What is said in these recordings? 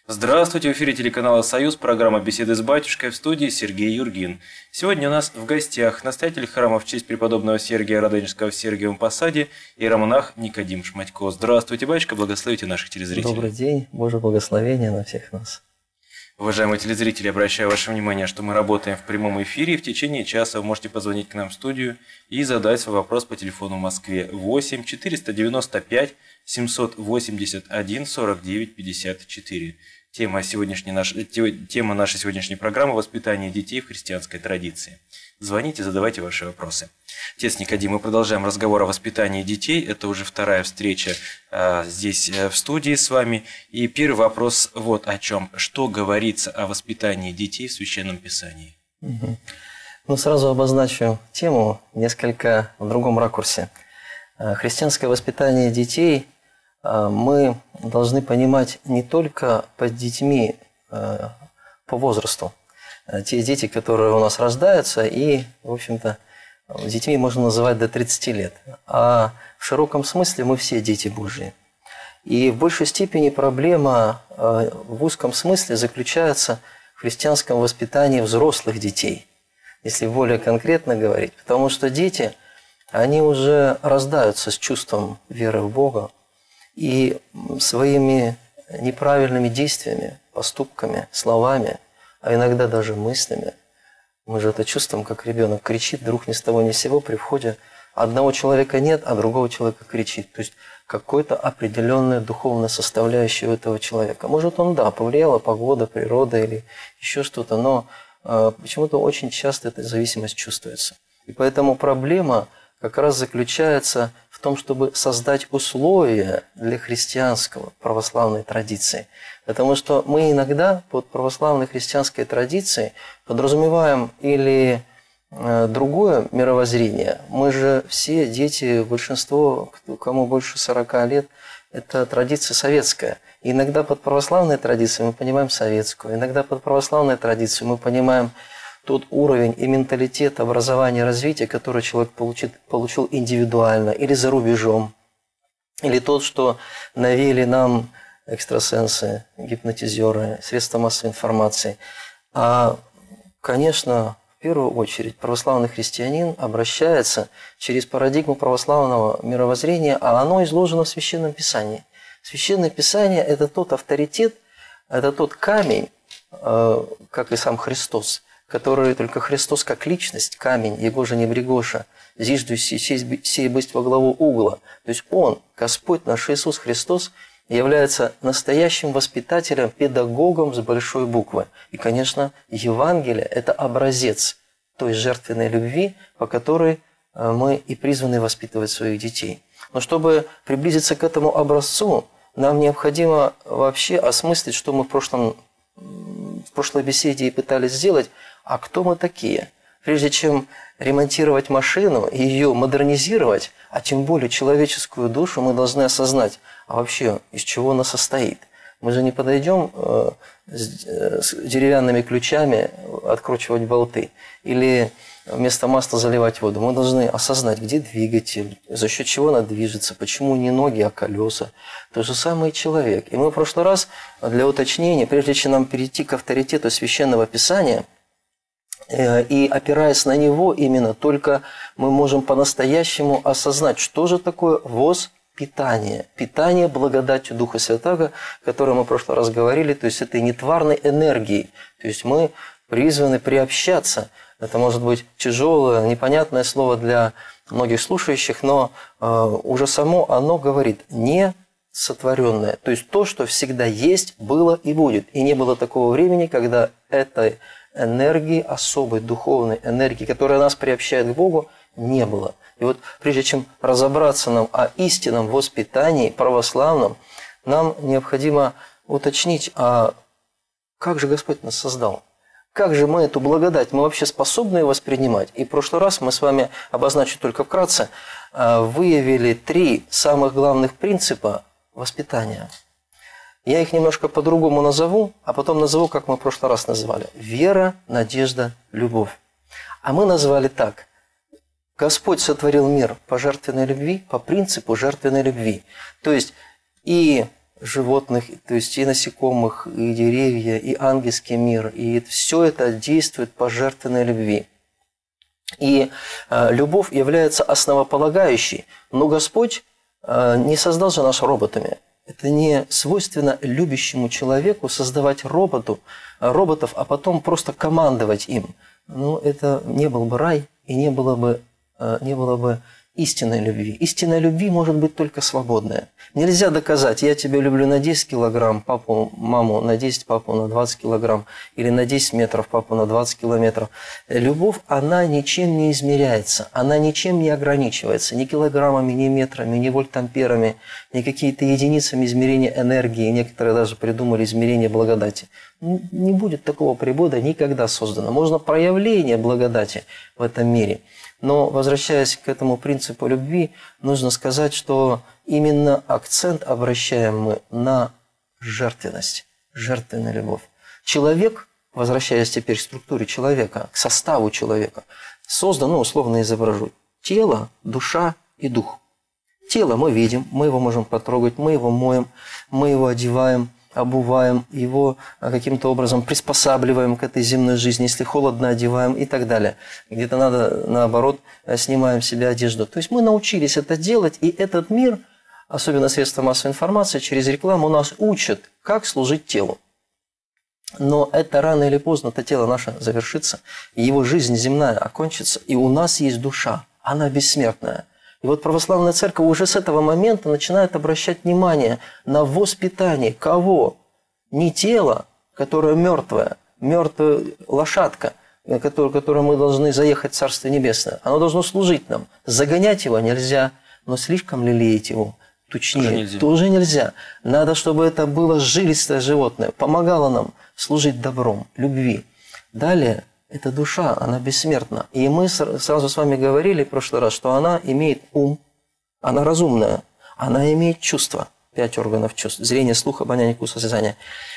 Здравствуйте, в эфире телеканала «Союз», программа «Беседы с батюшкой», в студии Сергей Юргин. Сегодня у нас в гостях настоятель храма в честь преподобного Сергия Радонежского в Сергиевом Посаде иеромонах Никодим Шматько. Здравствуйте, батюшка, благословите наших телезрителей. Добрый день, Божье благословение на всех нас. Уважаемые телезрители, обращаю ваше внимание, что мы работаем в прямом эфире, и в течение часа вы можете позвонить к нам в студию и задать свой вопрос по телефону в Москве 8 495 781 49 54. Тема нашей сегодняшней программы – воспитание детей в христианской традиции. Звоните, задавайте ваши вопросы. Отец Никодим, мы продолжаем разговор о воспитании детей. Это уже вторая встреча здесь в студии с вами. И первый вопрос вот о чем. Что говорится о воспитании детей в Священном Писании? Ну, сразу обозначу тему несколько в другом ракурсе. Христианское воспитание детей мы должны понимать не только под детьми по возрасту. Те дети, которые у нас рождаются, и, в общем-то, детьми можно называть до 30 лет. А в широком смысле мы все дети Божьи. И в большей степени проблема в узком смысле заключается в христианском воспитании взрослых детей, если более конкретно говорить. Потому что дети, они уже рождаются с чувством веры в Бога, и своими неправильными действиями, поступками, словами, а иногда даже мыслями, мы же это чувствуем, как ребенок кричит, вдруг ни с того ни с сего при входе одного человека нет, а другого человека кричит. То есть какой-то определенная духовная составляющая у этого человека. Может, он, да, повлияла погода, природа или еще что-то, но почему-то очень часто эта зависимость чувствуется. И поэтому проблема как раз заключается в том, чтобы создать условия для христианского православной традиции. Потому что мы иногда под православной христианской традицией подразумеваем или другое мировоззрение. Мы же все дети, большинство, кому больше 40 лет, это традиция советская. И иногда под православной традицией мы понимаем советскую, иногда под православной традицией мы понимаем тот уровень и менталитет образования, развития, который человек получил индивидуально или за рубежом, или тот, что навели нам экстрасенсы, гипнотизеры, средства массовой информации. А, конечно, в первую очередь православный христианин обращается через парадигму православного мировоззрения, а оно изложено в Священном Писании. Священное Писание – это тот авторитет, это тот камень, как и сам Христос, который только Христос как личность, камень, его же не брегоша, зижду сей быть во главу угла. То есть Он, Господь наш Иисус Христос, является настоящим воспитателем, педагогом с большой буквы. И, конечно, Евангелие – это образец той жертвенной любви, по которой мы и призваны воспитывать своих детей. Но чтобы приблизиться к этому образцу, нам необходимо вообще осмыслить, что мы в прошлой беседе и пытались сделать, а кто мы такие? Прежде чем ремонтировать машину и ее модернизировать, а тем более человеческую душу, мы должны осознать, а вообще из чего она состоит. Мы же не подойдем с деревянными ключами откручивать болты или вместо масла заливать воду. Мы должны осознать, где двигатель, за счет чего она движется, почему не ноги, а колеса. То же самое и человек. И мы в прошлый раз для уточнения, прежде чем нам перейти к авторитету Священного Писания, и опираясь на него именно, только мы можем по-настоящему осознать, что же такое воспитание. Питание благодатью Духа Святаго, о котором мы в прошлый раз говорили, то есть этой нетварной энергией. То есть мы призваны приобщаться. Это может быть тяжелое, непонятное слово для многих слушающих, но уже само оно говорит «не сотворенное». То есть то, что всегда есть, было и будет. И не было такого времени, когда этой энергии, особой духовной энергии, которая нас приобщает к Богу, не было. И вот прежде чем разобраться нам о истинном воспитании православном, нам необходимо уточнить, а как же Господь нас создал? Как же мы эту благодать, мы вообще способны ее воспринимать? И в прошлый раз мы с вами, обозначу только вкратце, выявили 3 самых главных принципа воспитания. Я их немножко по-другому назову, а потом назову, как мы в прошлый раз называли. Вера, надежда, любовь. А мы назвали так. Господь сотворил мир по жертвенной любви, по принципу жертвенной любви. То есть и животных, то есть и насекомых, и деревья, и ангельский мир. И все это действует по жертвенной любви. И любовь является основополагающей, но Господь не создал же нас роботами. Это не свойственно любящему человеку создавать роботов, а потом просто командовать им. Ну, это не был бы рай и не было бы истинной любви. Истинной любви может быть только свободная. Нельзя доказать, я тебя люблю на 10 килограмм, маму на 10, папу на 20 килограмм, или на 10 метров, папу на 20 километров. Любовь, она ничем не измеряется, она ничем не ограничивается, ни килограммами, ни метрами, ни вольтамперами, ни какими-то единицами измерения энергии. Некоторые даже придумали измерение благодати. Не будет такого прибора никогда создано. Можно проявление благодати в этом мире. Но, возвращаясь к этому принципу любви, нужно сказать, что именно акцент обращаем мы на жертвенность, жертвенную любовь. Человек, возвращаясь теперь к структуре человека, к составу человека, создан, условно изображу, тело, душа и дух. Тело мы видим, мы его можем потрогать, мы его моем, мы его одеваем, обуваем, его каким-то образом приспосабливаем к этой земной жизни, если холодно, одеваем и так далее. Где-то надо, наоборот, снимаем с себя одежду. То есть мы научились это делать, и этот мир, особенно средства массовой информации, через рекламу нас учат, как служить телу. Но это рано или поздно, это тело наше завершится, его жизнь земная окончится, и у нас есть душа, она бессмертная. И вот православная церковь уже с этого момента начинает обращать внимание на воспитание кого? Не тело, которое мертвое, мертвая лошадка, которой мы должны заехать в Царство Небесное. Оно должно служить нам. Загонять его нельзя, но слишком лелеять его тучнее тоже нельзя. Надо, чтобы это было жилистое животное, помогало нам служить добром, любви. Далее. Эта душа, она бессмертна. И мы сразу с вами говорили в прошлый раз, что она имеет ум, она разумная, она имеет чувства, 5 органов чувств, зрение, слух, обоняние, вкус, осязание.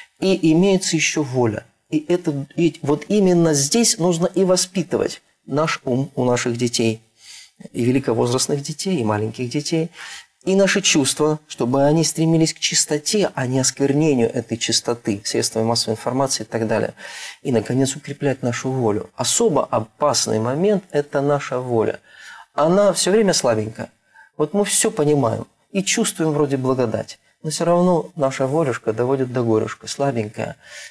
И имеется еще воля. И вот именно здесь нужно и воспитывать наш ум у наших детей, и великовозрастных детей, и маленьких детей, и наши чувства, чтобы они стремились к чистоте, а не осквернению этой чистоты, средствами массовой информации и так далее. И, наконец, укреплять нашу волю. Особо опасный момент – это наша воля. Она все время слабенькая. Вот мы все понимаем и чувствуем вроде благодать, но все равно наша волюшка доводит до горюшка, слабенькая.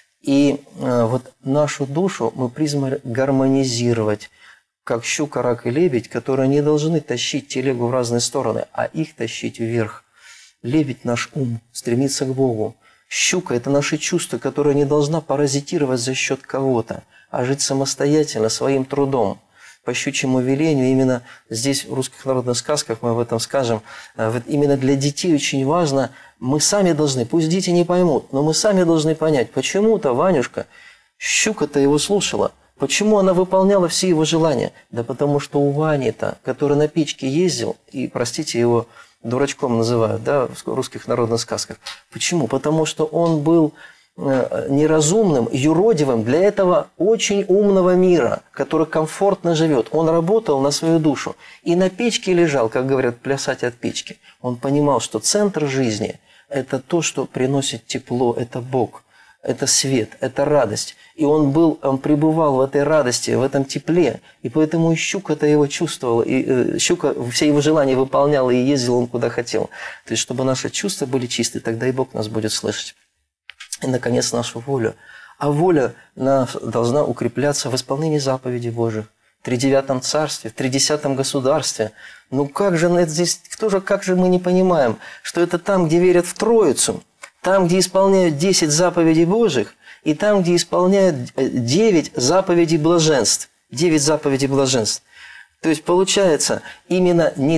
И вот нашу душу мы призваны гармонизировать, как щука, рак и лебедь, которые не должны тащить телегу в разные стороны, а их тащить вверх. Лебедь – наш ум, стремится к Богу. Щука – это наши чувства, которые не должна паразитировать за счет кого-то, а жить самостоятельно, своим трудом. По щучьему велению, именно здесь в русских народных сказках мы об этом скажем, именно для детей очень важно, мы сами должны, пусть дети не поймут, но мы сами должны понять, почему-то Ванюшка, щука-то его слушала. Почему она выполняла все его желания? Да потому что у Вани-то, который на печке ездил, и, простите, его дурачком называют, да, в русских народных сказках. Почему? Потому что он был неразумным, юродивым для этого очень умного мира, который комфортно живет. Он работал на свою душу и на печке лежал, как говорят, плясать от печки. Он понимал, что центр жизни – это то, что приносит тепло, это Бог. Это свет, это радость. И он пребывал в этой радости, в этом тепле. И поэтому и щука-то его чувствовала. И щука все его желания выполняла, и ездил он куда хотел. То есть, чтобы наши чувства были чисты, тогда и Бог нас будет слышать. И, наконец, нашу волю. А воля должна укрепляться в исполнении заповедей Божьих. В 39-м царстве, в 30-м государстве. Ну как же здесь, как же мы не понимаем, что это там, где верят в Троицу, там, где исполняют 10 заповедей Божьих, и там, где исполняют 9 заповедей блаженств. 9 заповедей блаженств. То есть, получается, именно не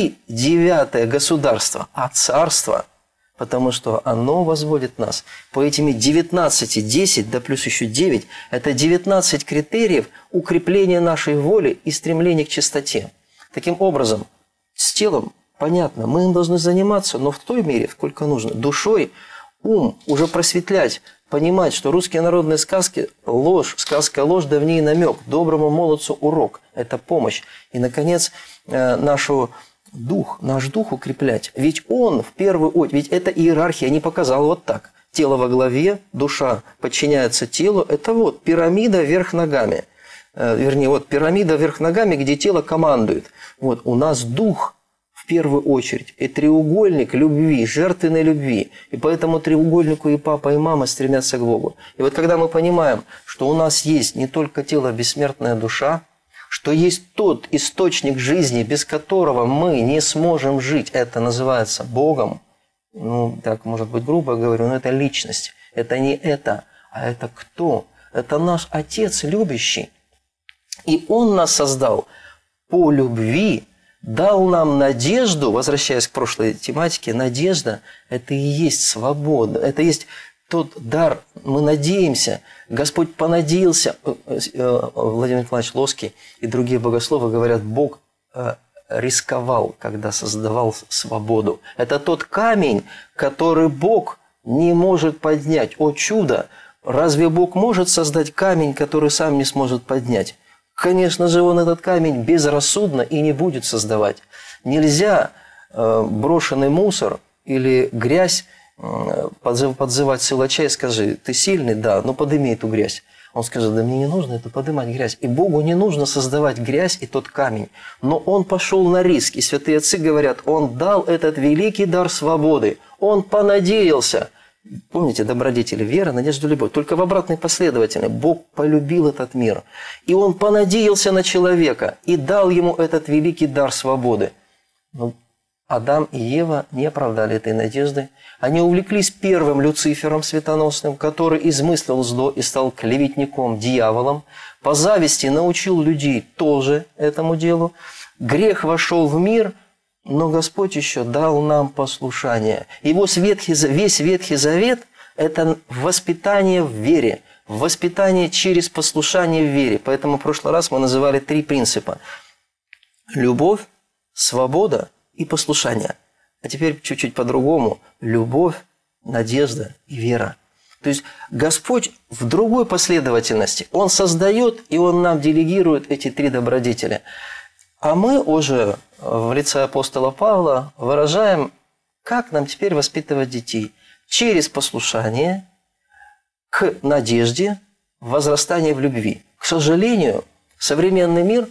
3/9 государства, а царство, потому что оно возводит нас. По этими 19, 10, да плюс еще 9, это 19 критериев укрепления нашей воли и стремления к чистоте. Таким образом, с телом, понятно, мы им должны заниматься, но в той мере, сколько нужно. Душой, ум уже просветлять, понимать, что русские народные сказки – ложь, сказка ложь, давней намек, доброму молодцу урок – это помощь. И, наконец, нашу дух, наш дух укреплять. Ведь он в первую очередь, ведь эта иерархия не показала вот так. Тело во главе, душа подчиняется телу. Это вот пирамида вверх ногами. Вернее, вот пирамида вверх ногами, где тело командует. Вот у нас дух в первую очередь. И треугольник любви, жертвенной любви. И по этому треугольнику и папа, и мама стремятся к Богу. И вот когда мы понимаем, что у нас есть не только тело, бессмертная душа, что есть тот источник жизни, без которого мы не сможем жить, это называется Богом. Ну, так, может быть, грубо говорю, но это личность. Это не это, а это кто? Это наш Отец любящий. И Он нас создал по любви, дал нам надежду, возвращаясь к прошлой тематике, надежда – это и есть свобода, это есть тот дар, мы надеемся, Господь понадеялся. Владимир Николаевич Лоский и другие богословы говорят, Бог рисковал, когда создавал свободу. Это тот камень, который Бог не может поднять. О чудо! Разве Бог может создать камень, который сам не сможет поднять? Конечно же, Он этот камень безрассудно и не будет создавать. Нельзя брошенный мусор или грязь подзывать силача и скажи, ты сильный? Да, ну подними эту грязь. Он скажет, да мне не нужно это поднимать грязь. И Богу не нужно создавать грязь и тот камень. Но Он пошел на риск. И святые отцы говорят, Он дал этот великий дар свободы. Он понадеялся. Помните, добродетели, вера, надежда, любовь. Только в обратной последовательности. Бог полюбил этот мир. И Он понадеялся на человека и дал ему этот великий дар свободы. Но Адам и Ева не оправдали этой надежды. Они увлеклись первым Люцифером светоносным, который измыслил зло и стал клеветником, дьяволом. По зависти научил людей тоже этому делу. Грех вошел в мир, но Господь еще дал нам послушание. Его весь Ветхий Завет – это воспитание в вере, воспитание через послушание в вере. Поэтому в прошлый раз мы называли 3 принципа. Любовь, свобода и послушание. А теперь чуть-чуть по-другому. Любовь, надежда и вера. То есть Господь в другой последовательности. Он создает, и Он нам делегирует эти 3 добродетели. А мы уже в лице апостола Павла выражаем, как нам теперь воспитывать детей. Через послушание к надежде, возрастание в любви. К сожалению, современный мир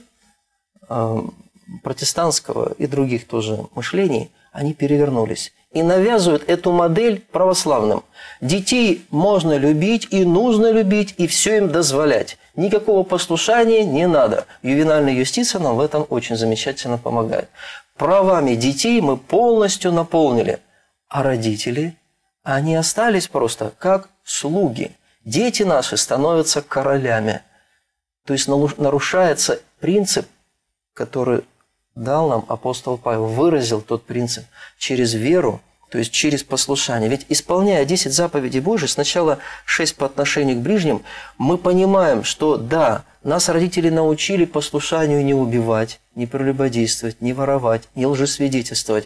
протестантского и других тоже мышлений, они перевернулись. И навязывают эту модель православным. Детей можно любить и нужно любить, и все им дозволять. Никакого послушания не надо. Ювенальная юстиция нам в этом очень замечательно помогает. Правами детей мы полностью наполнили. А родители, они остались просто как слуги. Дети наши становятся королями. То есть нарушается принцип, который дал нам апостол Павел, выразил тот принцип через веру, то есть через послушание. Ведь исполняя 10 заповедей Божьих, сначала 6 по отношению к ближним, мы понимаем, что да, нас родители научили послушанию не убивать, не прелюбодействовать, не воровать, не лжесвидетельствовать,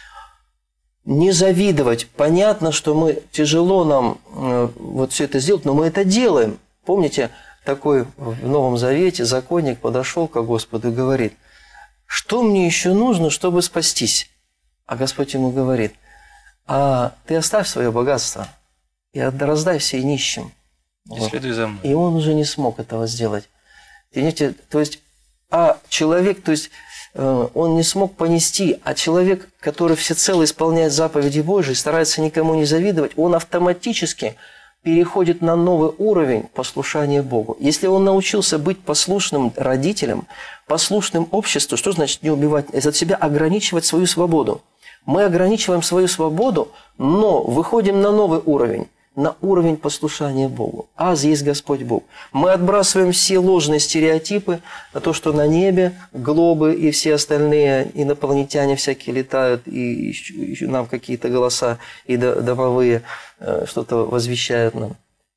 не завидовать. Понятно, что тяжело нам вот все это сделать, но мы это делаем. Помните, такой в Новом Завете законник подошел к Господу и говорит, что мне еще нужно, чтобы спастись? А Господь ему говорит, а ты оставь свое богатство и раздай всей нищим. И следуй за мной. И он уже не смог этого сделать. Понимаете, то есть, а человек, то есть, он не смог понести, а человек, который всецело исполняет заповеди Божьи, старается никому не завидовать, он автоматически переходит на новый уровень послушания Богу. Если он научился быть послушным родителям, послушным обществу, что значит не убивать, это от себя ограничивать свою свободу. Мы ограничиваем свою свободу, но выходим на новый уровень, на уровень послушания Богу. Аз есть Господь Бог. Мы отбрасываем все ложные стереотипы на то, что на небе глобы и все остальные инопланетяне всякие летают, и нам какие-то голоса и домовые что-то возвещают нам.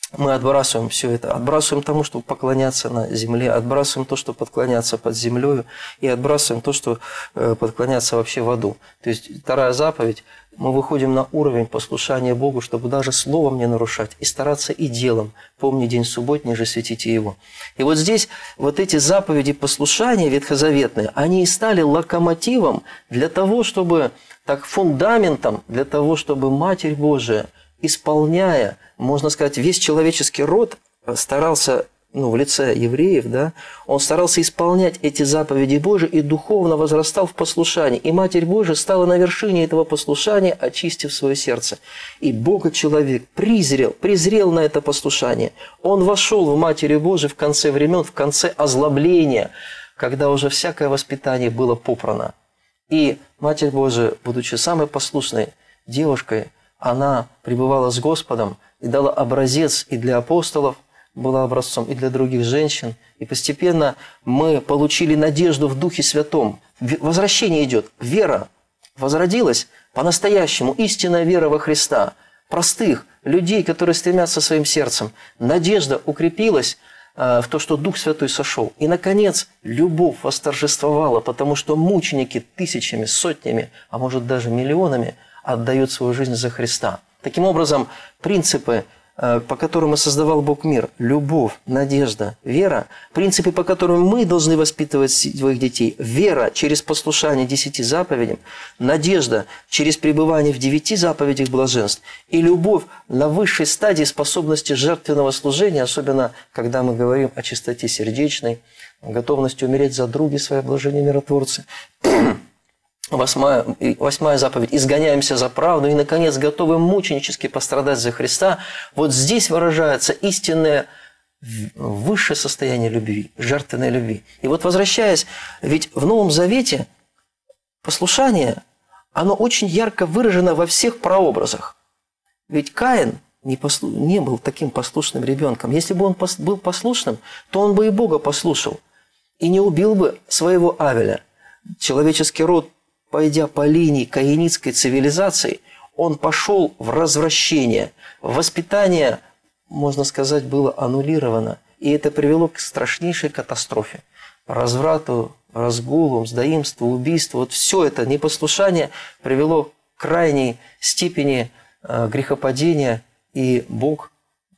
мы отбрасываем все это, отбрасываем тому, чтобы поклоняться на земле, отбрасываем то, что поклоняться под землей, и отбрасываем то, что поклоняться вообще в аду. То есть вторая заповедь, мы выходим на уровень послушания Богу, чтобы даже словом не нарушать, и стараться и делом. Помни день субботний же, светите его. И вот здесь вот эти заповеди послушания ветхозаветные, они и стали локомотивом для того, чтобы, так фундаментом для того, чтобы Матерь Божия, исполняя, можно сказать, весь человеческий род старался, в лице евреев, да, он старался исполнять эти заповеди Божии и духовно возрастал в послушании. И Матерь Божия стала на вершине этого послушания, очистив свое сердце. И Бог и человек презрел на это послушание. Он вошел в Матери Божией в конце времен, в конце озлобления, когда уже всякое воспитание было попрано. И Матерь Божия, будучи самой послушной девушкой, она пребывала с Господом и дала образец и для апостолов, была образцом и для других женщин. И постепенно мы получили надежду в Духе Святом. Возвращение идет. Вера возродилась по-настоящему. Истинная вера во Христа. Простых людей, которые стремятся своим сердцем. Надежда укрепилась в то, что Дух Святой сошел. И, наконец, любовь восторжествовала, потому что мученики тысячами, сотнями, а может даже миллионами отдают свою жизнь за Христа. Таким образом, принципы, по которым и создавал Бог мир, любовь, надежда, вера, принципы, по которым мы должны воспитывать своих детей, вера через послушание 10 заповедям, надежда через пребывание в 9 заповедях блаженств и любовь на высшей стадии способности жертвенного служения, особенно когда мы говорим о чистоте сердечной, готовности умереть за други свои, блажение миротворцы. Восьмая заповедь. Изгоняемся за правду и, наконец, готовы мученически пострадать за Христа. Вот здесь выражается истинное высшее состояние любви, жертвенной любви. И вот возвращаясь, ведь в Новом Завете послушание, оно очень ярко выражено во всех прообразах. Ведь Каин не был таким послушным ребенком. Если бы он был послушным, то он бы и Бога послушал и не убил бы своего Авеля. Человеческий род, пойдя по линии каинитской цивилизации, он пошел в развращение. Воспитание, можно сказать, было аннулировано. И это привело к страшнейшей катастрофе. Разврату, разгулу, мздоимству, убийству. Вот все это непослушание привело к крайней степени грехопадения. И Бог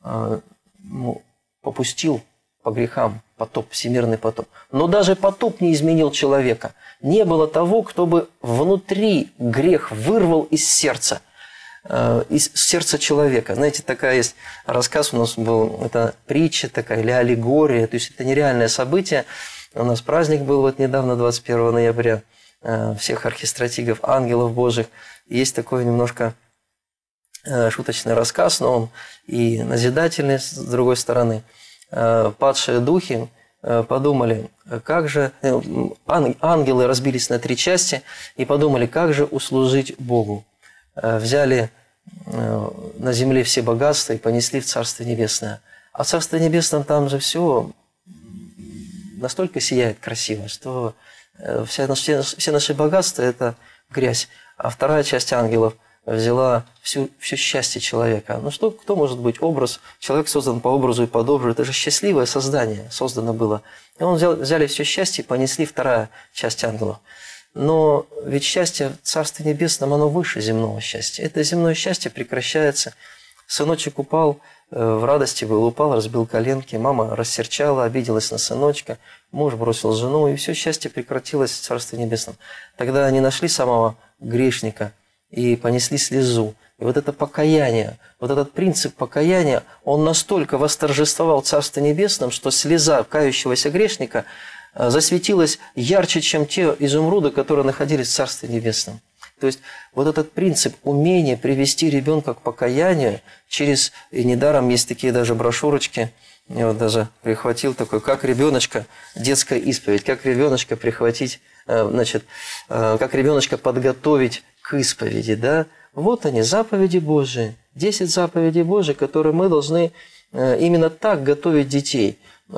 попустил по грехам потоп, всемирный потоп. Но даже потоп не изменил человека. Не было того, кто бы внутри грех вырвал из сердца человека. Знаете, такая есть рассказ у нас был, это притча такая или аллегория, то есть это нереальное событие. У нас праздник был вот недавно, 21 ноября, всех архистратигов, ангелов Божьих. Есть такой немножко шуточный рассказ, но он и назидательный, с другой стороны. Падшие духи подумали, как же... Ангелы разбились на 3 части и подумали, как же услужить Богу. Взяли на земле все богатства и понесли в Царство Небесное. А в Царстве Небесном там же все настолько сияет красиво, что все наши богатства – это грязь. А вторая часть ангелов взяла все счастье человека. Ну что, кто может быть образ? Человек создан по образу и подобию. Это же счастливое создание создано было. И он взяли все счастье и понесли вторая часть ангелов. Но ведь счастье в Царстве Небесном, оно выше земного счастья. Это земное счастье прекращается. Сыночек упал, в радости был, упал, разбил коленки. Мама рассерчала, обиделась на сыночка. Муж бросил жену, и все счастье прекратилось в Царстве Небесном. Тогда они нашли самого грешника и понесли слезу. И вот это покаяние, вот этот принцип покаяния, он настолько восторжествовал в Царстве Небесном, что слеза кающегося грешника засветилась ярче, чем те изумруды, которые находились в Царстве Небесном. То есть вот этот принцип умения привести ребенка к покаянию через, и недаром есть такие даже брошюрочки, я вот даже прихватил такой, как ребеночка, детская исповедь, как ребеночка прихватить, как ребеночка подготовить к исповеди, да? Вот они, заповеди Божии, 10 заповедей Божии, которые мы должны именно так готовить детей.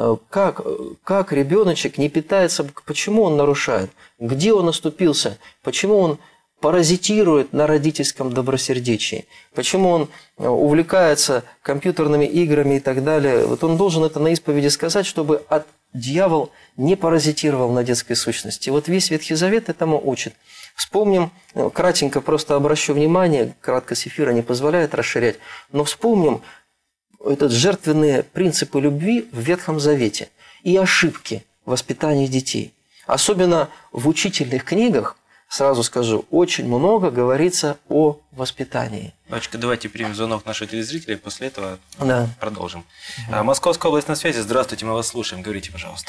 Как ребеночек не питается, почему он нарушает, где он оступился, почему он паразитирует на родительском добросердечии, почему он увлекается компьютерными играми и так далее. Вот он должен это на исповеди сказать, чтобы дьявол не паразитировал на детской сущности. Вот весь Ветхий Завет этому учит. Вспомним, кратенько просто обращу внимание, краткость эфира не позволяет расширять, но вспомним жертвенные принципы любви в Ветхом Завете и ошибки в воспитании детей. Особенно в учительных книгах, сразу скажу, очень много говорится о воспитании. Батюшка, давайте примем звонок наших телезрителей, после этого Да. продолжим. Московская область на связи. Здравствуйте, мы вас слушаем. Говорите, пожалуйста.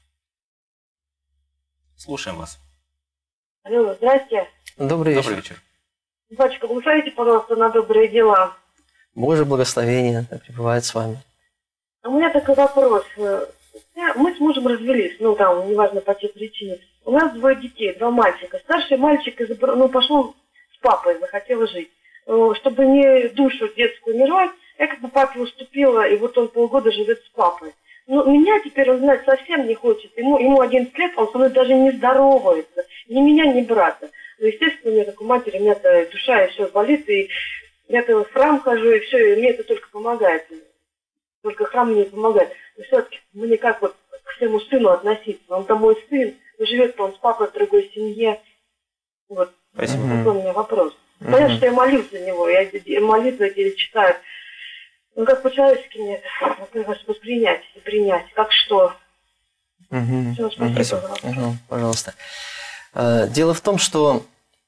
Слушаем вас. Алло, здрасте. Добрый вечер. Добрый вечер. Батюшка, благословите, пожалуйста, на добрые дела. Божье благословение да пребывает с вами. У меня такой вопрос. Мы с мужем развелись, неважно по чьей причине. У нас 2 детей, 2 мальчика. Старший мальчик пошел с папой, захотел жить. Чтобы не душу детскую не рвать, я как бы папе уступила, и вот он полгода живет с папой. Но меня теперь он знать совсем не хочет. Ему 11 лет, он со мной даже не здоровается. Ни меня, ни брата. Ну, естественно, у меня, как у матери, у меня-то душа и все болит, и я-то в храм хожу, и все, и мне это только помогает. Только храм мне помогает. Но все-таки мне как вот к своему сыну относиться? Он-то мой сын, живет он с папой в другой семье. Вот. Спасибо. Такой у меня вопрос. Понятно, что я молюсь за него, я молитвы эти читаю. Ну, как по-человечески мне это воспринять и принять, как что. Все, спасибо. Пожалуйста. Дело в том, что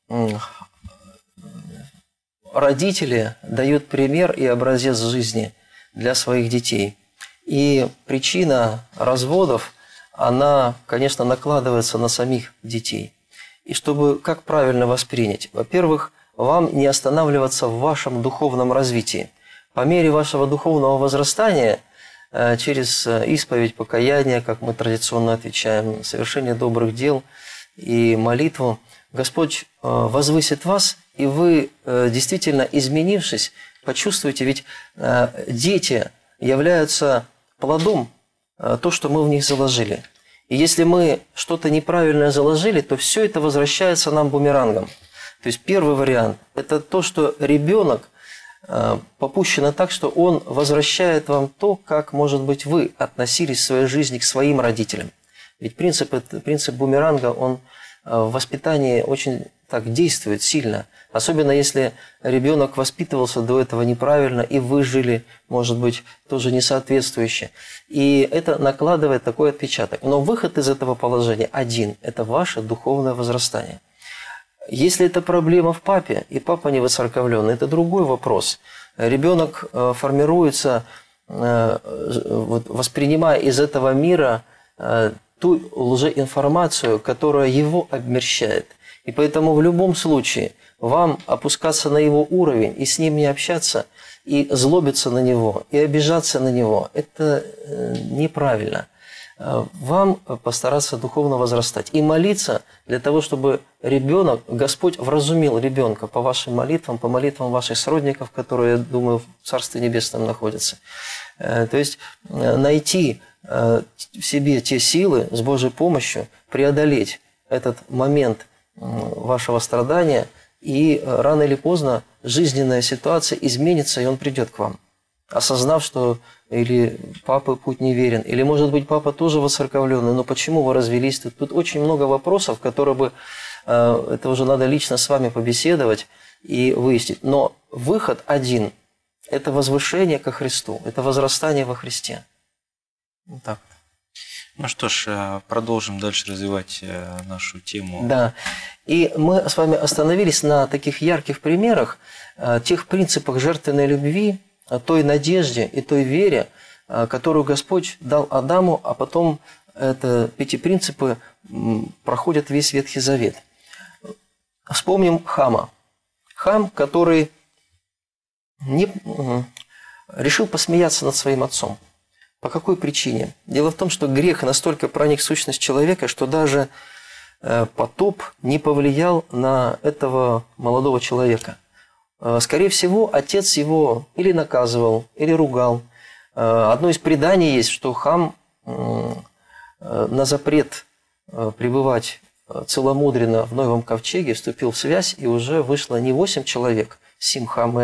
родители дают пример и образец жизни для своих детей. И причина разводов, она, конечно, накладывается на самих детей. И чтобы как правильно воспринять? Во-первых, вам не останавливаться в вашем духовном развитии. По мере вашего духовного возрастания, через исповедь, покаяние, как мы традиционно отвечаем, совершение добрых дел и молитву, Господь возвысит вас, и вы, действительно изменившись, почувствуете, ведь дети являются плодом то, что мы в них заложили. И если мы что-то неправильное заложили, то все это возвращается нам бумерангом. То есть первый вариант – это то, что ребенок попущено так, что он возвращает вам то, как, может быть, вы относились в своей жизни к своим родителям. Ведь принцип бумеранга, он в воспитании очень так действует сильно. Особенно если ребенок воспитывался до этого неправильно, и вы жили, может быть, тоже несоответствующе. И это накладывает такой отпечаток. Но выход из этого положения один – это ваше духовное возрастание. Если это проблема в папе, и папа не воцерковленный, это другой вопрос. Ребенок формируется, воспринимая из этого мира ту лжеинформацию, которая его обмерщает. И поэтому в любом случае вам опускаться на его уровень и с ним не общаться, и злобиться на него, и обижаться на него – это неправильно. Вам постараться духовно возрастать и молиться для того, чтобы ребенок, Господь вразумил ребенка по вашим молитвам, по молитвам ваших сродников, которые, я думаю, в Царстве Небесном находятся. То есть найти в себе те силы с Божьей помощью, преодолеть этот момент вашего страдания, и рано или поздно жизненная ситуация изменится, и он придет к вам. Осознав, что или папа путь неверен, или, может быть, папа тоже воцерковленный, но почему вы развелись? Тут очень много вопросов, которые бы, это уже надо лично с вами побеседовать и выяснить. Но выход один – это возвышение ко Христу, это возрастание во Христе. Вот так. Ну что ж, продолжим дальше развивать нашу тему. Да. И мы с вами остановились на таких ярких примерах, тех принципах жертвенной любви, той надежде и той вере, которую Господь дал Адаму, а потом эти принципы проходят весь Ветхий Завет. Вспомним Хама. Хам, который решил посмеяться над своим отцом. По какой причине? Дело в том, что грех настолько проник в сущность человека, что даже потоп не повлиял на этого молодого человека. Скорее всего, отец его или наказывал, или ругал. Одно из преданий есть, что Хам на запрет пребывать целомудренно в Новом ковчеге вступил в связь, и уже вышло не 8 человек, Сим, Хам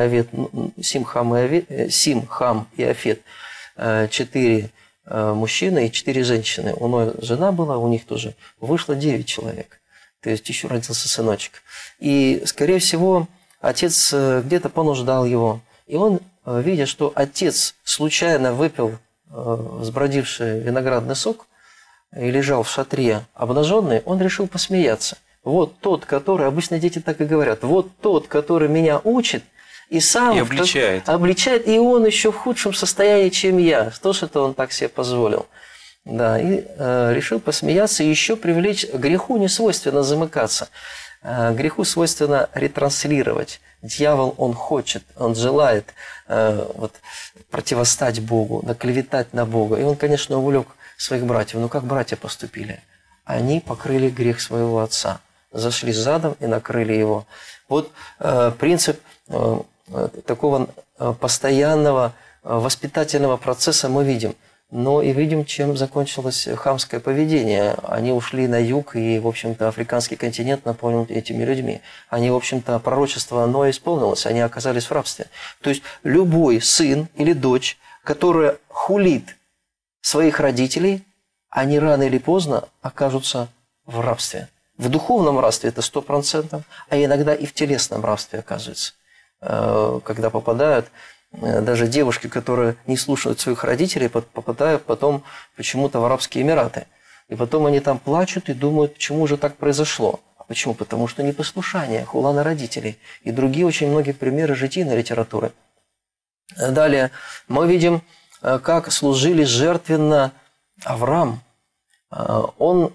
и Афет, 4 мужчины и 4 женщины. У Ноя жена была, у них тоже вышло 9 человек. То есть еще родился сыночек. И, скорее всего, отец где-то понуждал его. И он, видя, что отец случайно выпил взбродивший виноградный сок и лежал в шатре обнаженный, он решил посмеяться. Вот тот, который, обычно дети так и говорят, вот тот, который меня учит, и сам и обличает, и он еще в худшем состоянии, чем я. Что ж это он так себе позволил? Да, и решил посмеяться и еще привлечь. Греху не свойственно замыкаться. Греху свойственно ретранслировать. Дьявол, он хочет, он желает противостать Богу, наклеветать на Бога. И он, конечно, увлек своих братьев. Но как братья поступили? Они покрыли грех своего отца. Зашли задом и накрыли его. Вот принцип такого постоянного воспитательного процесса мы видим. Но и видим, чем закончилось хамское поведение. Они ушли на юг, и, в общем-то, африканский континент наполнен этими людьми. Они, в общем-то, пророчество Ноя исполнилось, они оказались в рабстве. То есть любой сын или дочь, которая хулит своих родителей, они рано или поздно окажутся в рабстве. В духовном рабстве это 100%, а иногда и в телесном рабстве оказывается. Когда попадают даже девушки, которые не слушают своих родителей, попадают потом почему-то в Арабские Эмираты. И потом они там плачут и думают, почему же так произошло. А почему? Потому что непослушание, хула на родителей. И другие очень многие примеры житийной литературы. Далее мы видим, как служили жертвенно Авраам. Он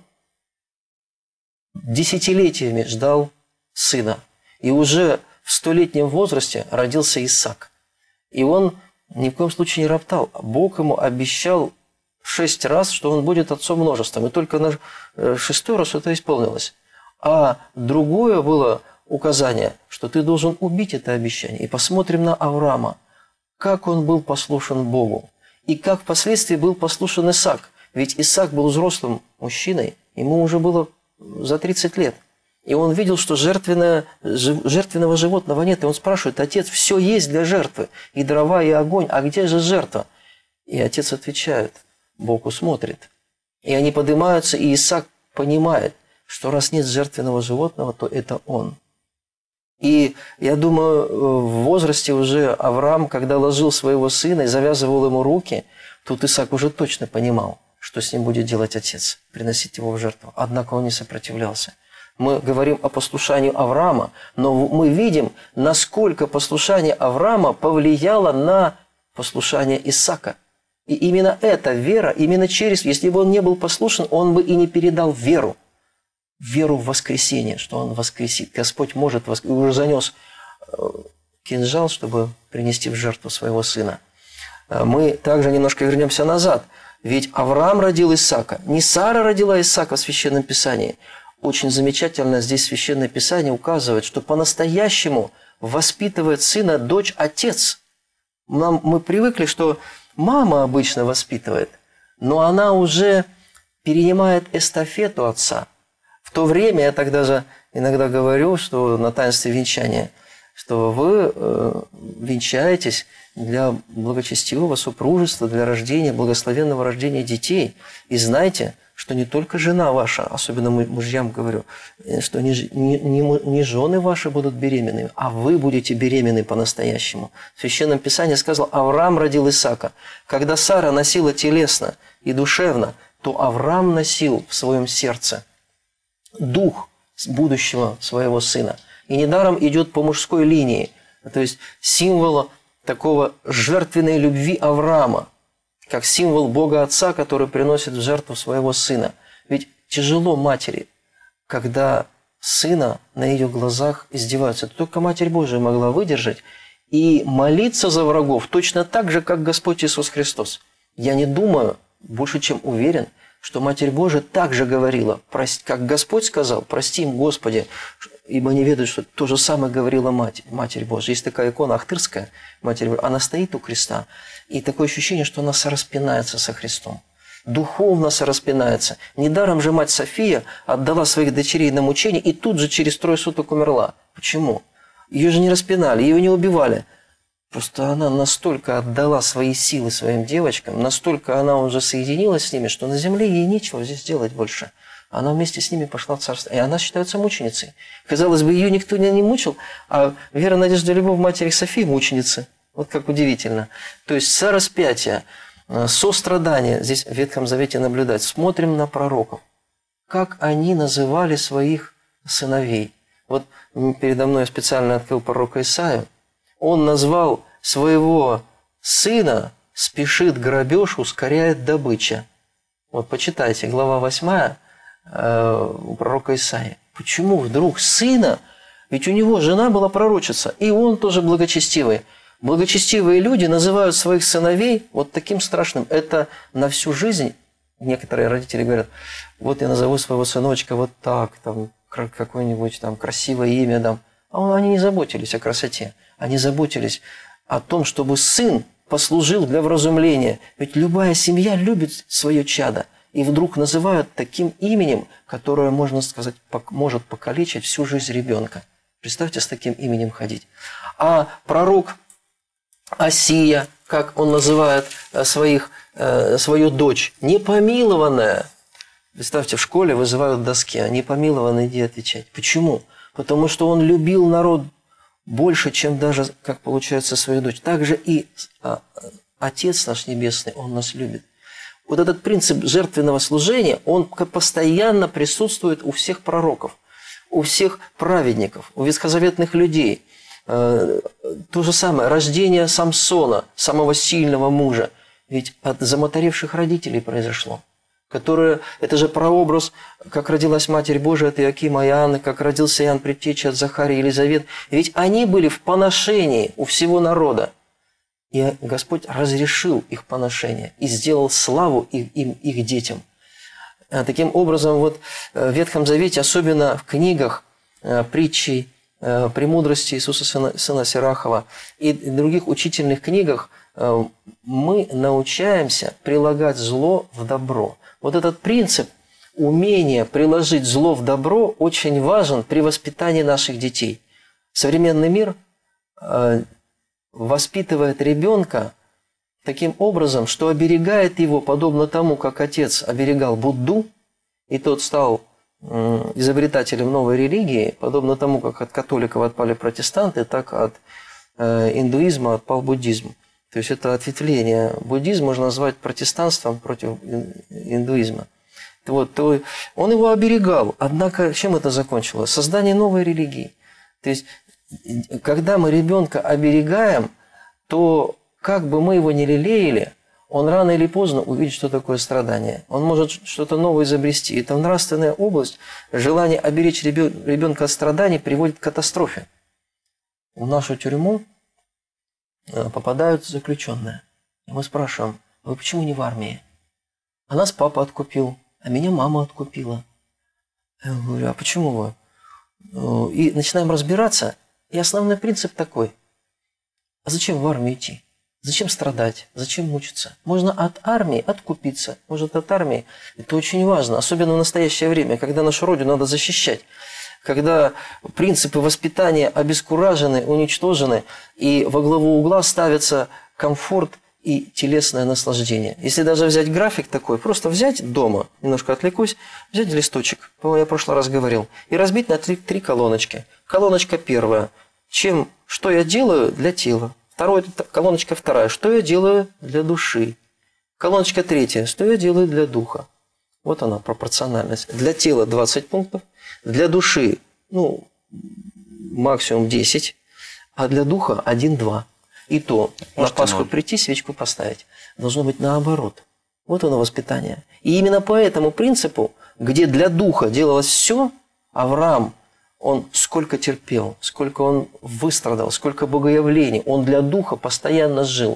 десятилетиями ждал сына. И уже в 100-летнем возрасте родился Исаак. И он ни в коем случае не роптал. Бог ему обещал 6 раз, что он будет отцом множеством. И только на 6-й раз это исполнилось. А другое было указание, что ты должен убить это обещание. И посмотрим на Авраама, как он был послушен Богу. И как впоследствии был послушен Исаак. Ведь Исаак был взрослым мужчиной, ему уже было за 30 лет. И он видел, что жертвенного животного нет. И он спрашивает: отец, все есть для жертвы, и дрова, и огонь, а где же жертва? И отец отвечает: Бог усмотрит. И они поднимаются, и Исаак понимает, что раз нет жертвенного животного, то это он. И я думаю, в возрасте уже Авраам, когда ложил своего сына и завязывал ему руки, тут Исаак уже точно понимал, что с ним будет делать отец, приносить его в жертву. Однако он не сопротивлялся. Мы говорим о послушании Авраама, но мы видим, насколько послушание Авраама повлияло на послушание Исаака. И именно эта вера, именно через, если бы он не был послушен, он бы и не передал веру. Веру в воскресение, что он воскресит. Господь может воскресить. И уже занес кинжал, чтобы принести в жертву своего сына. Мы также немножко вернемся назад. Ведь Авраам родил Исаака. Не Сара родила Исаака в Священном Писании. Очень замечательно здесь Священное Писание указывает, что по-настоящему воспитывает сына дочь-отец. Мы привыкли, что мама обычно воспитывает, но она уже перенимает эстафету отца. В то время, я так даже иногда говорю, что на таинстве венчания, что вы венчаетесь для благочестивого супружества, для рождения, благословенного рождения детей. И знайте, что не только жена ваша, особенно мужьям говорю, что не жены ваши будут беременными, а вы будете беременны по-настоящему. В Священном Писании сказано: Авраам родил Исаака. Когда Сара носила телесно и душевно, то Авраам носил в своем сердце дух будущего своего сына. И недаром идет по мужской линии, то есть символ такого жертвенной любви Авраама, как символ Бога Отца, который приносит в жертву своего сына. Ведь тяжело матери, когда сына на ее глазах издеваются. Только Матерь Божия могла выдержать и молиться за врагов точно так же, как Господь Иисус Христос. Я не думаю, больше чем уверен, что Матерь Божия также говорила, как Господь сказал: «Прости им, Господи, ибо не ведают, что то же самое говорила Матерь Божия». Есть такая икона Ахтырская, Матерь Божия, она стоит у креста, и такое ощущение, что она распинается со Христом. духовно сораспинается. Недаром же мать София отдала своих дочерей на мучение и тут же через 3 суток умерла. Почему? Ее же не распинали, ее не убивали. Просто она настолько отдала свои силы своим девочкам, настолько она уже соединилась с ними, что на земле ей нечего здесь делать больше. Она вместе с ними пошла в царство. И она считается мученицей. Казалось бы, ее никто не мучил, а вера, надежда, любовь матери Софии мученицы. Вот как удивительно. То есть сораспятие, сострадание здесь в Ветхом Завете наблюдать. Смотрим на пророков. Как они называли своих сыновей. Вот передо мной я специально открыл пророка Исаию. Он назвал своего сына «спешит грабеж, ускоряет добыча». Вот почитайте, глава 8 у пророка Исаии. Почему вдруг сына? Ведь у него жена была пророчица, и он тоже благочестивый. Благочестивые люди называют своих сыновей вот таким страшным. Это на всю жизнь. Некоторые родители говорят, вот я назову своего сыночка вот так, там, какое-нибудь там красивое имя дам. А они не заботились о красоте. Они заботились о том, чтобы сын послужил для вразумления. Ведь любая семья любит свое чадо. И вдруг называют таким именем, которое, можно сказать, может покалечить всю жизнь ребенка. Представьте, с таким именем ходить. А пророк Осия, как он называет свою дочь, непомилованная. Представьте, в школе вызывают доски, а непомилованный, иди отвечать. Почему? Потому что он любил народ больше, чем даже, как получается, свою дочь. Также и Отец наш Небесный, Он нас любит. Вот этот принцип жертвенного служения, он постоянно присутствует у всех пророков, у всех праведников, у ветхозаветных людей. То же самое, рождение Самсона, самого сильного мужа, ведь от замоторевших родителей произошло. Это же прообраз, как родилась Матерь Божия от Иоакима и Иоанна, как родился Иоанн Предтеча от Захарии и Елизавет. Ведь они были в поношении у всего народа. И Господь разрешил их поношение и сделал славу их детям. Таким образом, вот в Ветхом Завете, особенно в книгах притчей, «Премудрости» Иисуса сына Сирахова и других учительных книгах, мы научаемся прилагать зло в добро. Вот этот принцип умения приложить зло в добро очень важен при воспитании наших детей. Современный мир воспитывает ребенка таким образом, что оберегает его, подобно тому, как отец оберегал Будду, и тот стал изобретателем новой религии, подобно тому, как от католиков отпали протестанты, так от индуизма отпал буддизм. То есть это ответвление. Буддизм можно назвать протестанством против индуизма. Вот, он его оберегал. Однако чем это закончилось? Создание новой религии. То есть когда мы ребенка оберегаем, то как бы мы его ни лелеяли, он рано или поздно увидит, что такое страдание. Он может что-то новое изобрести. Это нравственная область. Желание оберечь ребенка от страданий приводит к катастрофе. В нашу тюрьму попадают заключенные. И мы спрашиваем, вы почему не в армии? А нас папа откупил, а меня мама откупила. Я говорю, а почему вы? И начинаем разбираться. И основной принцип такой. А зачем в армию идти? Зачем страдать? Зачем мучиться? Можно от армии откупиться. Может, от армии. Это очень важно. Особенно в настоящее время, когда нашу родину надо защищать. Когда принципы воспитания обескуражены, уничтожены, и во главу угла ставится комфорт и телесное наслаждение. Если даже взять график такой, просто взять дома, немножко отвлекусь, взять листочек, по-моему, я в прошлый раз говорил, и разбить на три колоночки. Колоночка первая. Что я делаю для тела? Колоночка вторая. Что я делаю для души? Колоночка третья. Что я делаю для духа? Вот она, пропорциональность. Для тела 20 пунктов, для души, максимум 10, а для духа 1-2. И то на Пасху прийти, свечку поставить. Должно быть наоборот. Вот оно воспитание. И именно по этому принципу, где для духа делалось все, Авраам, он сколько терпел, сколько он выстрадал, сколько богоявлений, он для духа постоянно жил.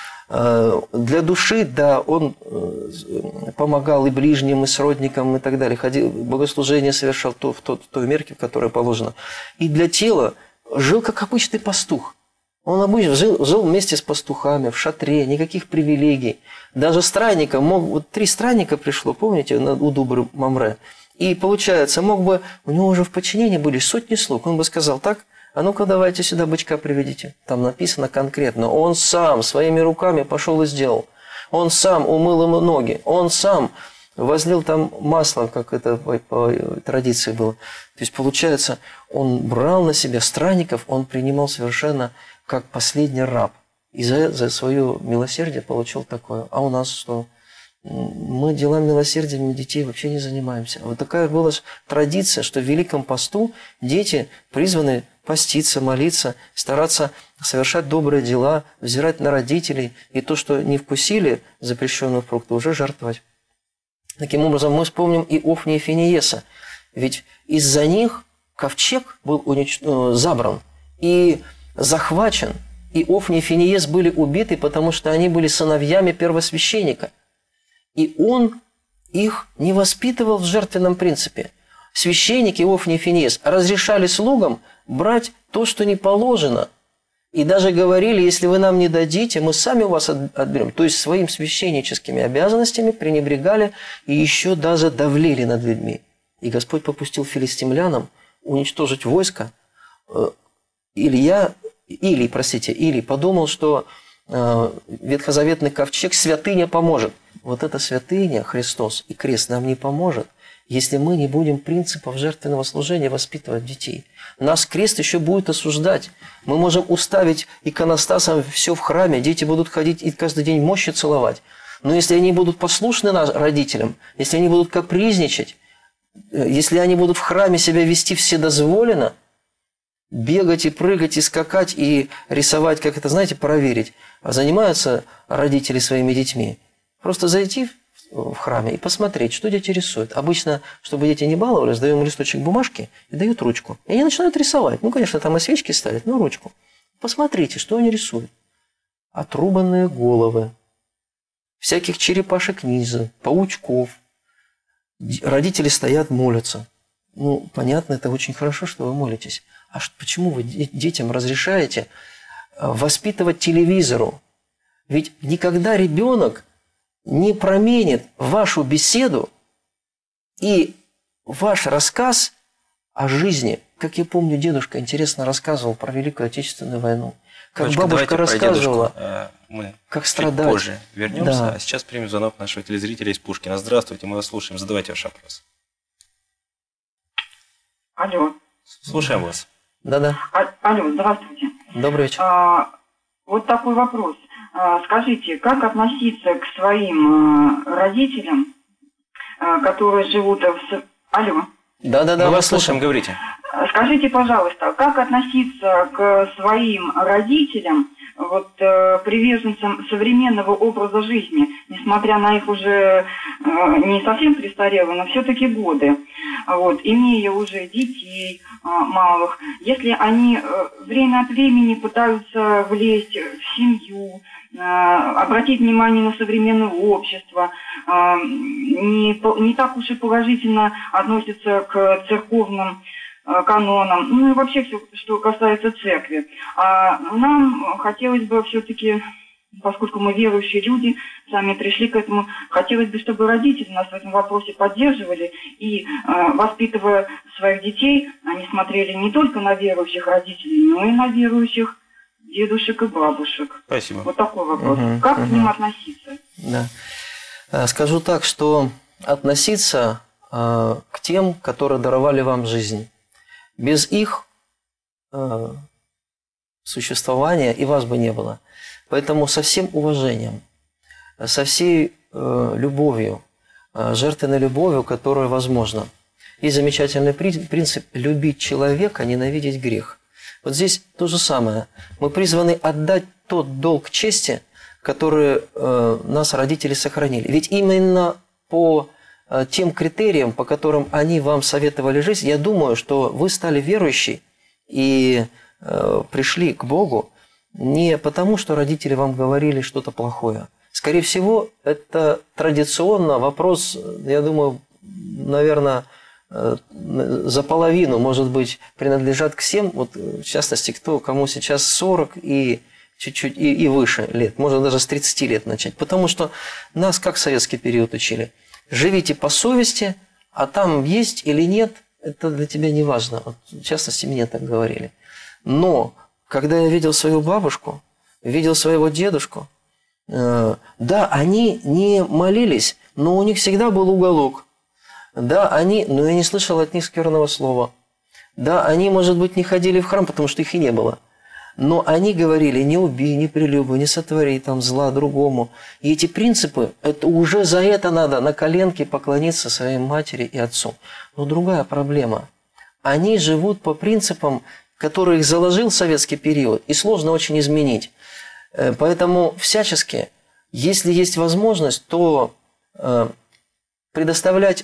Для души, да, он помогал и ближним, и сродникам, и так далее. Ходил, богослужение совершал в той мерке, в которой положено. И для тела жил как обычный пастух. Он обычно жил вместе с пастухами, в шатре, никаких привилегий. Даже странникам, вот 3 странника пришло, помните, у Дубры Мамре. И получается, у него уже в подчинении были сотни слуг. Он бы сказал: так, а ну-ка давайте сюда бычка приведите. Там написано конкретно. Он сам своими руками пошел и сделал. Он сам умыл ему ноги. Он сам возлил там масло, как это по традиции было. То есть, получается, он брал на себя странников, он принимал совершенно как последний раб. И за свое милосердие получил такое. А у нас что? Мы делами милосердия детей вообще не занимаемся. Вот такая была традиция, что в Великом посту дети призваны поститься, молиться, стараться совершать добрые дела, взирать на родителей, и то, что не вкусили запрещенного фрукта, уже жертвовать. Таким образом, мы вспомним и Офния и Финиеса. Ведь из-за них ковчег был забран и захвачен, и Офний и Финиес были убиты, потому что они были сыновьями первосвященника. И он их не воспитывал в жертвенном принципе. Священники Офний и Финиес разрешали слугам брать то, что не положено. И даже говорили: если вы нам не дадите, мы сами у вас отберем. То есть своими священническими обязанностями пренебрегали и еще даже давлели над людьми. И Господь попустил филистимлянам уничтожить войско. Илий подумал, что ветхозаветный ковчег, святыня поможет. Вот эта святыня, Христос и крест, нам не поможет, если мы не будем принципов жертвенного служения воспитывать детей. Нас крест еще будет осуждать. Мы можем уставить иконостасом все в храме, дети будут ходить и каждый день мощи целовать. Но если они будут послушны родителям, если они будут капризничать, если они будут в храме себя вести вседозволенно, бегать и прыгать, и скакать, и рисовать, как это, знаете, проверить, а занимаются родители своими детьми, просто зайти в храме и посмотреть, что дети рисуют. Обычно, чтобы дети не баловались, даем листочек бумажки и дают ручку. И они начинают рисовать. Ну, конечно, там и свечки ставят, но ручку. Посмотрите, что они рисуют. Отрубанные головы, всяких черепашек низа, паучков. Родители стоят, молятся. Ну, понятно, это очень хорошо, что вы молитесь. А почему вы детям разрешаете воспитывать телевизору? Ведь никогда ребенок не променит вашу беседу и ваш рассказ о жизни. Как я помню, дедушка интересно рассказывал про Великую Отечественную войну. Как бабушка рассказывала, мы как страдать. Позже вернемся. Да. А сейчас примем звонок нашего телезрителя из Пушкина. Здравствуйте, мы вас слушаем. Задавайте ваш вопрос. Алло. Слушаем вас. Да-да. Алло, здравствуйте. Добрый вечер. Вот такой вопрос. Скажите, как относиться к своим родителям, которые живут в... Алло. Да-да-да. Мы вас слушаем, говорите. Скажите, пожалуйста, как относиться к своим родителям, приверженцам современного образа жизни, несмотря на их уже не совсем престарелые, но все-таки годы, имея уже детей малых, если они время от времени пытаются влезть в семью, обратить внимание на современное общество, не так уж и положительно относятся к церковным канонам, ну и вообще все, что касается церкви. А нам хотелось бы все-таки, поскольку мы верующие люди, сами пришли к этому, хотелось бы, чтобы родители нас в этом вопросе поддерживали и, воспитывая своих детей, они смотрели не только на верующих родителей, но и на верующих дедушек и бабушек. Спасибо. Вот такой вопрос. Как к ним относиться? Да. Скажу так, что относиться к тем, которые даровали вам жизнь. Без их существования и вас бы не было. Поэтому со всем уважением, со всей любовью, жертвенной любовью, которая возможна. Есть замечательный принцип – любить человека, ненавидеть грех. Вот здесь то же самое. Мы призваны отдать тот долг чести, который нас родители сохранили. Ведь именно по тем критериям, по которым они вам советовали жить, я думаю, что вы стали верующей и пришли к Богу не потому, что родители вам говорили что-то плохое. Скорее всего, это традиционно вопрос, я думаю, наверное, за половину, может быть, принадлежат к всем, вот, в частности, кому сейчас 40 и чуть-чуть и выше лет, можно даже с 30 лет начать. Потому что нас, как в советский период учили, живите по совести, а там есть или нет, это для тебя не важно. Вот, в частности, мне так говорили. Но когда я видел свою бабушку, видел своего дедушку, да, они не молились, но у них всегда был уголок. Да, но я не слышал от них скверного слова. Да, они, может быть, не ходили в храм, потому что их и не было. Но они говорили: не убей, не прелюбуй, не сотвори там зла другому. И эти принципы, это уже за это надо на коленке поклониться своей матери и отцу. Но другая проблема. Они живут по принципам, которые их заложил советский период, и сложно очень изменить. Поэтому всячески, если есть возможность, то предоставлять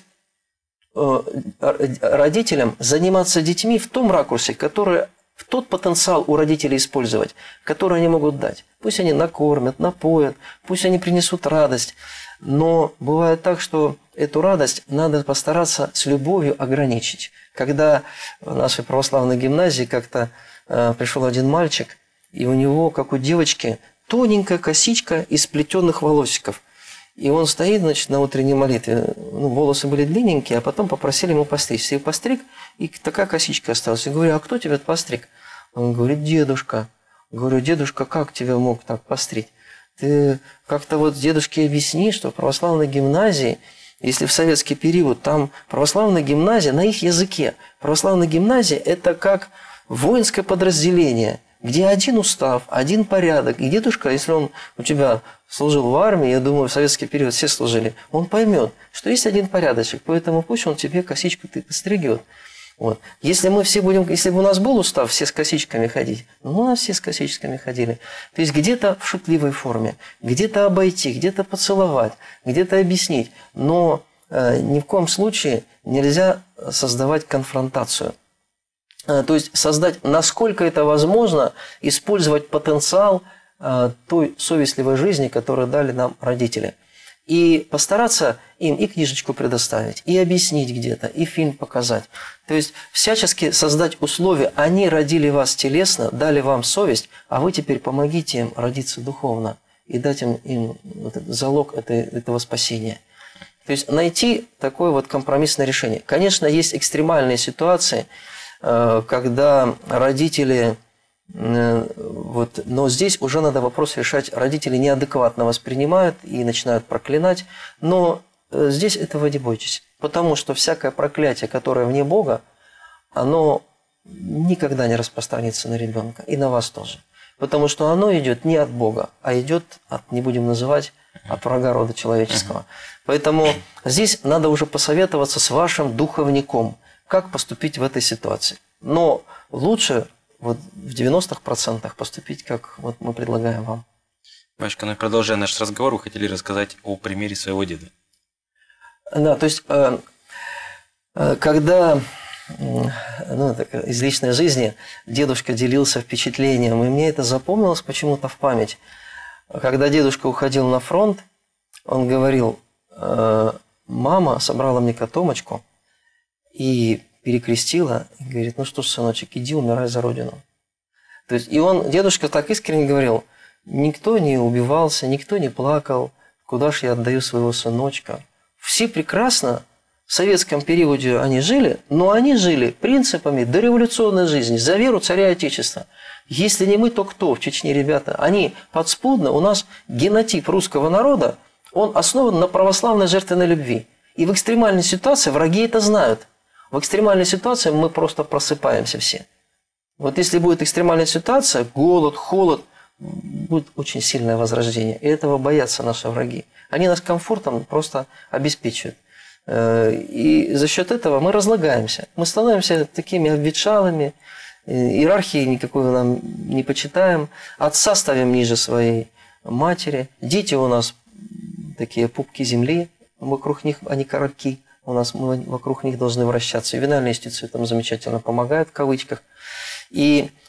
родителям заниматься детьми в том ракурсе, в тот потенциал у родителей использовать, который они могут дать. Пусть они накормят, напоят, пусть они принесут радость. Но бывает так, что эту радость надо постараться с любовью ограничить. Когда в нашей православной гимназии как-то пришел один мальчик, и у него, как у девочки, тоненькая косичка из сплетенных волосиков. И он стоит, значит, на утренней молитве. Волосы были длинненькие, а потом попросили ему постричься. И постриг, и такая косичка осталась. Я говорю: а кто тебя постриг? Он говорит: дедушка. Говорю: дедушка, как тебя мог так постричь? Ты как-то вот дедушке объясни, что в православной гимназии, если в советский период, там православная гимназия на их языке. Православная гимназия – это как воинское подразделение, где один устав, один порядок. И дедушка, если он у тебя служил в армии, я думаю, в советский период все служили, он поймет, что есть один порядочек, поэтому пусть он тебе косичку ты постригет. Вот. Если бы у нас был устав все с косичками ходить, у нас все с косичками ходили. То есть где-то в шутливой форме, где-то обойти, где-то поцеловать, где-то объяснить. Но ни в коем случае нельзя создавать конфронтацию. То есть создать, насколько это возможно, использовать потенциал той совестливой жизни, которую дали нам родители. И постараться им и книжечку предоставить, и объяснить где-то, и фильм показать. То есть всячески создать условия. Они родили вас телесно, дали вам совесть, а вы теперь помогите им родиться духовно и дать им вот этот залог этого спасения. То есть найти такое вот компромиссное решение. Конечно, есть экстремальные ситуации, когда родители... Но здесь уже надо вопрос решать. Родители неадекватно воспринимают и начинают проклинать. Но здесь этого не бойтесь. Потому что всякое проклятие, которое вне Бога, оно никогда не распространится на ребенка. И на вас тоже. Потому что оно идет не от Бога, а идет от, не будем называть, от врага рода человеческого. Поэтому здесь надо уже посоветоваться с вашим духовником, как поступить в этой ситуации. Но лучше... Вот в 90% поступить, как вот мы предлагаем вам. Батюшка, ну и продолжая наш разговор, вы хотели рассказать о примере своего деда. Да, то есть, когда из личной жизни дедушка делился впечатлением, и мне это запомнилось почему-то в память. Когда дедушка уходил на фронт, он говорил: мама собрала мне котомочку и перекрестила и говорит: ну что ж, сыночек, иди умирай за Родину. То есть, дедушка так искренне говорил: никто не убивался, никто не плакал, куда ж я отдаю своего сыночка. Все прекрасно в советском периоде они жили, но они жили принципами дореволюционной жизни, за веру царя Отечества. Если не мы, то кто в Чечне, ребята? Они подспудно, у нас генотип русского народа, он основан на православной жертвенной любви. И в экстремальной ситуации враги это знают. В экстремальной ситуации мы просто просыпаемся все. Вот если будет экстремальная ситуация, голод, холод, будет очень сильное возрождение. И этого боятся наши враги. Они нас комфортом просто обеспечивают. И за счет этого мы разлагаемся. Мы становимся такими обветшалыми, иерархии никакой нам не почитаем, отца ставим ниже своей матери. Дети у нас такие пупки земли, вокруг них они коротки. Мы вокруг них должны вращаться. И ювенальные институции там замечательно помогают, в кавычках. И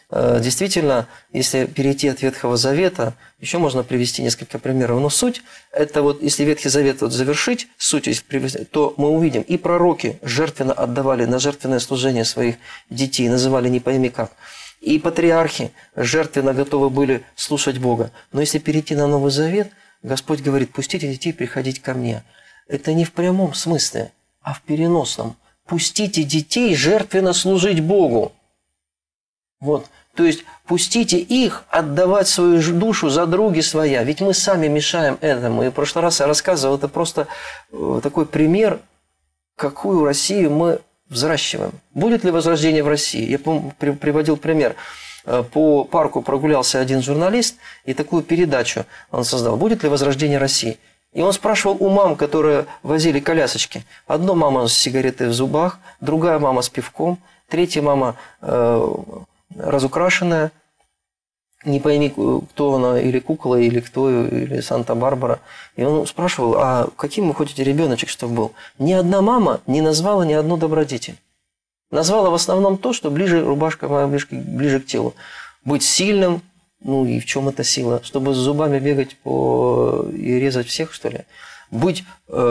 действительно, если перейти от Ветхого Завета, еще можно привести несколько примеров. Но суть, это вот, если Ветхий Завет вот завершить, суть, если привести, то мы увидим, и пророки жертвенно отдавали на жертвенное служение своих детей, называли не пойми как. И патриархи жертвенно готовы были слушать Бога. Но если перейти на Новый Завет, Господь говорит, пустите детей приходить ко мне. Это не в прямом смысле, а в переносном. Пустите детей жертвенно служить Богу. Вот. То есть пустите их отдавать свою душу за други своя. Ведь мы сами мешаем этому. И в прошлый раз я рассказывал, это просто такой пример, какую Россию мы взращиваем. Будет ли возрождение в России? Я приводил пример. По парку прогулялся один журналист, и такую передачу он создал. Будет ли возрождение России? И он спрашивал у мам, которые возили колясочки. Одна мама с сигаретой в зубах, другая мама с пивком, третья мама разукрашенная, не пойми, кто она, или кукла, или кто, или Санта-Барбара. И он спрашивал, а каким вы хотите ребеночек, чтобы был? Ни одна мама не назвала ни одну добродетель. Назвала в основном то, что ближе, рубашка моя ближе к телу. Быть сильным, ну и в чем эта сила? Чтобы с зубами бегать и резать всех, что ли? Быть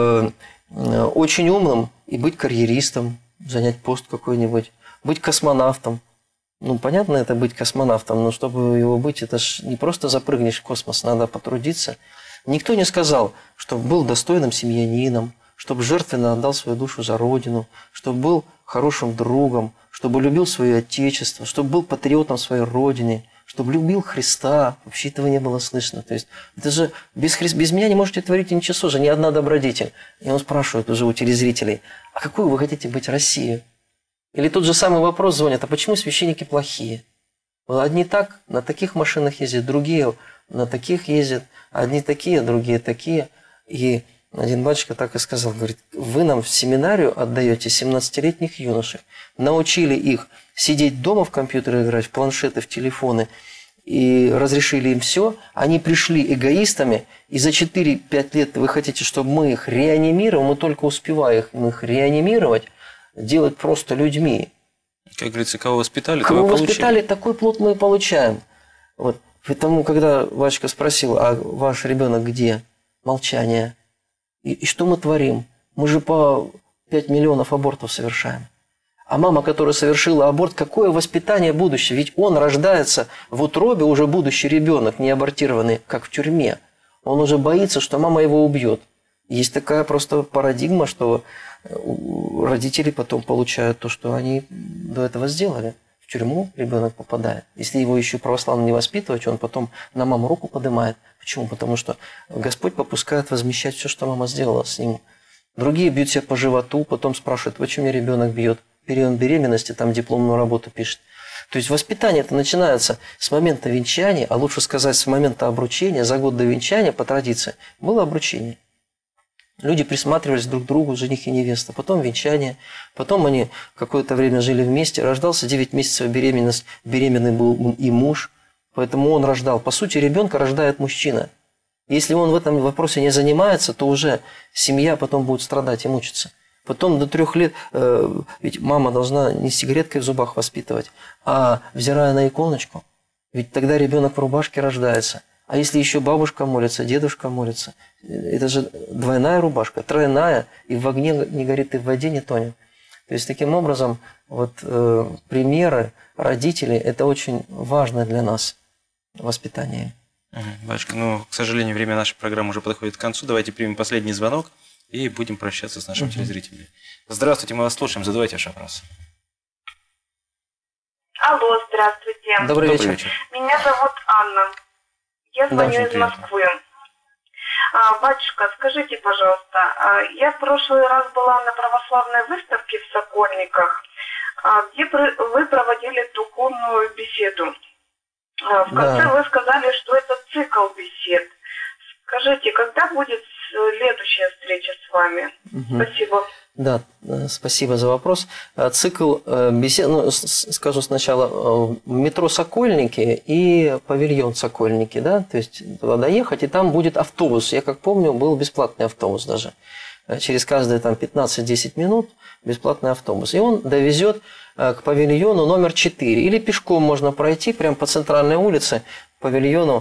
очень умным и быть карьеристом, занять пост какой-нибудь. Быть космонавтом. Ну, понятно, это быть космонавтом, но чтобы его быть, это ж не просто запрыгнешь в космос, надо потрудиться. Никто не сказал, чтобы был достойным семьянином, чтобы жертвенно отдал свою душу за Родину, чтобы был хорошим другом, чтобы любил свое Отечество, чтобы был патриотом своей Родины, чтобы любил Христа. Вообще этого не было слышно. То есть это же без меня не можете творить ничего, же ни одна добродетель. И он спрашивает уже у телезрителей, а какую вы хотите быть Россию? Или тот же самый вопрос звонят, а почему священники плохие? Одни так, на таких машинах ездят, другие на таких ездят, одни такие, другие такие. И один батюшка так и сказал, говорит, вы нам в семинарию отдаете 17-летних юношей, научили их сидеть дома в компьютеры играть, в планшеты, в телефоны, и разрешили им все, они пришли эгоистами, и за 4-5 лет вы хотите, чтобы мы их реанимировали, мы только успеваем их реанимировать, делать просто людьми. Как говорится, кого воспитали, кого воспитали, такой плод мы и получаем. Вот. Поэтому, когда батюшка спросил, а ваш ребенок где? Молчание. И что мы творим? Мы же по 5 миллионов абортов совершаем. А мама, которая совершила аборт, какое воспитание будущее? Ведь он рождается в утробе, уже будущий ребенок, не абортированный, как в тюрьме. Он уже боится, что мама его убьет. Есть такая просто парадигма, что родители потом получают то, что они до этого сделали. В тюрьму ребенок попадает. Если его еще православно не воспитывать, он потом на маму руку поднимает. Почему? Потому что Господь попускает возмещать все, что мама сделала с ним. Другие бьют себя по животу, потом спрашивают, почему меня ребенок бьет. Период беременности, там дипломную работу пишет. То есть воспитание это начинается с момента венчания, а лучше сказать с момента обручения, за год до венчания по традиции было обручение. Люди присматривались друг к другу, жених и невеста. Потом венчание. Потом они какое-то время жили вместе. Рождался 9 месяцев беременность. Беременный был и муж. Поэтому он рождал. По сути, ребенка рождает мужчина. Если он в этом вопросе не занимается, то уже семья потом будет страдать и мучиться. Потом до 3 лет, ведь мама должна не сигареткой в зубах воспитывать, а взирая на иконочку. Ведь тогда ребенок в рубашке рождается. А если еще бабушка молится, дедушка молится, это же двойная рубашка, тройная, и в огне не горит, и в воде не тонет. То есть, таким образом, вот примеры родителей – это очень важно для нас воспитание. Батюшка, ну, к сожалению, время нашей программы уже подходит к концу. Давайте примем последний звонок и будем прощаться с нашими телезрителями. Здравствуйте, мы вас слушаем. Задавайте ваш вопрос. Алло, здравствуйте. Добрый вечер. Меня зовут Анна. Я звоню из Москвы. Батюшка, скажите, пожалуйста, я в прошлый раз была на православной выставке в Сокольниках, где вы проводили духовную беседу. В конце вы сказали, что это цикл бесед. Скажите, когда будет следующая встреча с вами? Спасибо. Да, спасибо за вопрос. Цикл бесед, ну, скажу сначала, метро Сокольники и павильон Сокольники, да, то есть туда доехать, и там будет автобус. Я как помню, был бесплатный автобус даже. через каждые там 15-10 минут бесплатный автобус. И он довезет к павильону номер 4. Или пешком можно пройти прямо по центральной улице к павильону,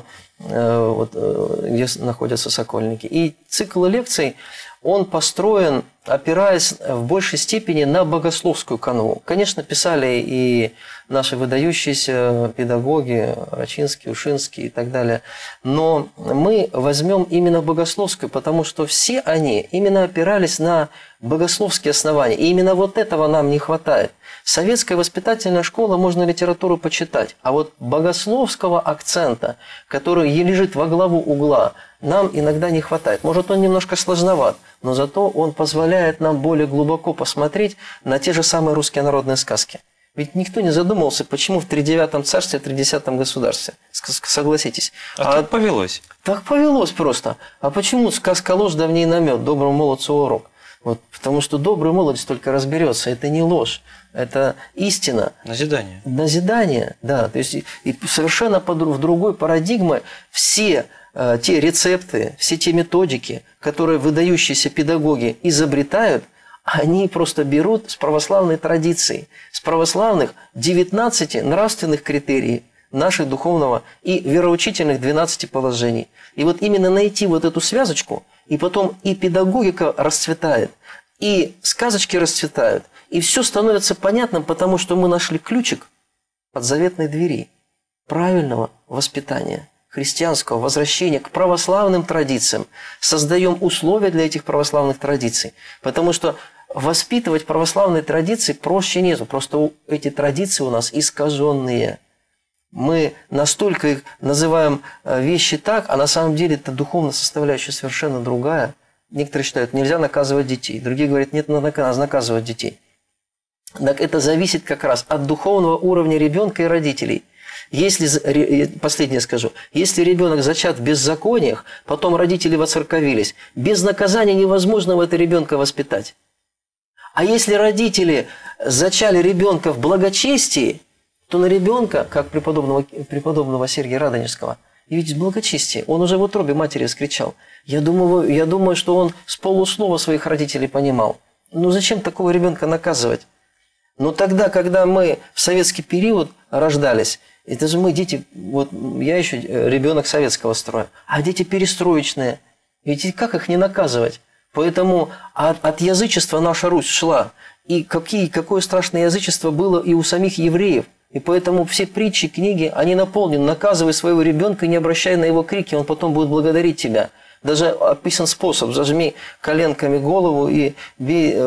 где находятся Сокольники. И цикл лекций, он построен, опираясь в большей степени на богословскую канву. Конечно, писали и наши выдающиеся педагоги, Рачинский, Ушинский и так далее. Но мы возьмем именно богословскую, потому что все они именно опирались на богословские основания. И именно вот этого нам не хватает. Советская воспитательная школа, можно литературу почитать, а вот богословского акцента, который лежит во главу угла, нам иногда не хватает. Может, он немножко сложноват, но зато он позволяет нам более глубоко посмотреть на те же самые русские народные сказки. Ведь никто не задумывался, почему в 39-м царстве, в 30-м государстве. Согласитесь. Так повелось. Так повелось просто. А почему сказка ложь, да в ней намет, доброму молодцу урок? Вот, потому что добрый молодец только разберется. Это не ложь, это истина. Назидание. Назидание, да. То есть и совершенно в другой парадигме все те рецепты, все те методики, которые выдающиеся педагоги изобретают, они просто берут с православной традиции, с православных 19 нравственных критерий наших духовного и вероучительных 12 положений. И вот именно найти вот эту связочку, и потом и педагогика расцветает, и сказочки расцветают, и все становится понятным, потому что мы нашли ключик от заветной двери правильного воспитания, христианского возвращения к православным традициям. Создаем условия для этих православных традиций, потому что воспитывать православные традиции проще нету, просто эти традиции у нас искаженные. Мы настолько их называем вещи так, а на самом деле это духовная составляющая совершенно другая. Некоторые считают, нельзя наказывать детей, другие говорят, нет, надо наказывать детей. Так это зависит как раз от духовного уровня ребенка и родителей. Если, последнее скажу, если ребенок зачат в беззакониях, потом родители воцерковились, без наказания невозможно этого ребенка воспитать. А если родители зачали ребенка в благочестии, то на ребенка, как преподобного Сергия Радонежского, и ведь в благочестии, он уже в утробе матери вскричал. Я думаю, что он с полуслова своих родителей понимал. Ну зачем такого ребенка наказывать? Но тогда, когда мы в советский период рождались, это же мы дети, вот я еще ребенок советского строя, а дети перестроечные, ведь как их не наказывать? Поэтому от язычества наша Русь шла. И какое страшное язычество было и у самих евреев. И поэтому все притчи, книги, они наполнены. Наказывай своего ребенка, не обращай на его крики, он потом будет благодарить тебя. Даже описан способ. Зажми коленками голову и бей,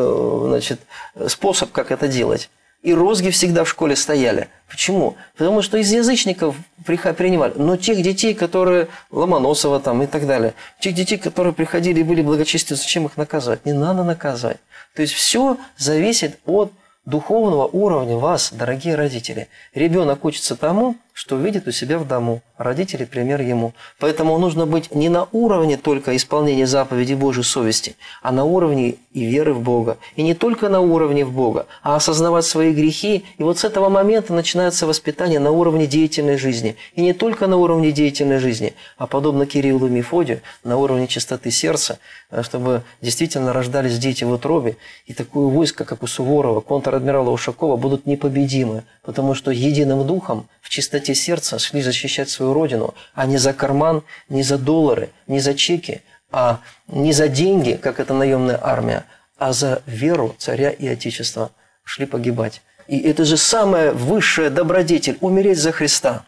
способ, как это делать. И розги всегда в школе стояли. Почему? Потому что из язычников принимали. Но тех детей, которые Ломоносова там и так далее, тех детей, которые приходили и были благочестивы, зачем их наказывать? Не надо наказывать. То есть все зависит от духовного уровня вас, дорогие родители. Ребенок учится тому, что видит у себя в дому. Родители – пример ему. Поэтому нужно быть не на уровне только исполнения заповедей Божьей совести, а на уровне и веры в Бога. И не только на уровне в Бога, а осознавать свои грехи. И вот с этого момента начинается воспитание на уровне деятельной жизни. И не только на уровне деятельной жизни, а подобно Кириллу и Мефодию, на уровне чистоты сердца, чтобы действительно рождались дети в утробе. И такое войско, как у Суворова, контр-адмирала Ушакова, будут непобедимы, потому что единым духом в чистоте сердца шли защищать свою родину, а не за карман, не за доллары, не за чеки, а не за деньги, как это наемная армия, а за веру царя и отечества шли погибать. И это же самая высшая добродетель – умереть за Христа.